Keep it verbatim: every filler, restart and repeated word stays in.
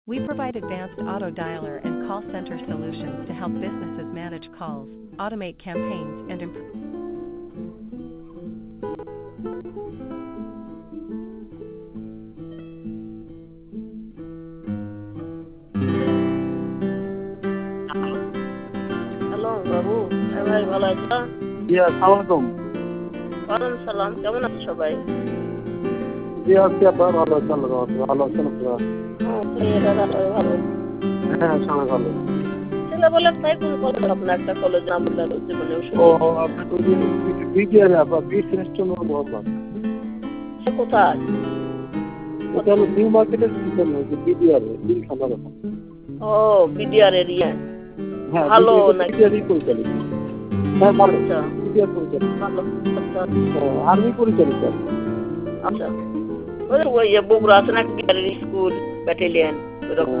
We provide advanced auto dialer and call center solutions to help businesses manage calls, automate campaigns, and improve. Hello বাবু, হ্যাঁ ভাই ভালো আছো? জি আসসালামাইকুম। ওয়ালাইকুম সালাম। কেমন আছো সবাই? জি আছি আপা, ভালো আছি, আল্লাহর রহমতে। ভালো আছেন আপনারা? হ্যাঁ ছেলেরা ভালো ভালো। হ্যাঁ সবাই ভালো। ছেলে বলে তাই কোন কলেজ আপনার একটা কলেজ নাম বললেন জীবনে ও আপনি ওই বিডিআর আপা, বি সিস্টেম মোহাম্মদ। সে কোথায়? ওটা হলো নিউ মার্কেটের পিছনে যে বিডিআর তিন খানা রকম। ও বিডিআর এরিয়া। হ্যাঁ ভালো নাকি? বিডিআরই পরিচালিত। হ্যাঁ ভালো, আচ্ছা বিডিআর পরিচালিত। ভালো। আচ্ছা আর্মি পরিচালিত। আচ্ছা ওই ওই বগুড়া আছে না বিডিআর স্কুল ব্যাটালিয়ন ওরকম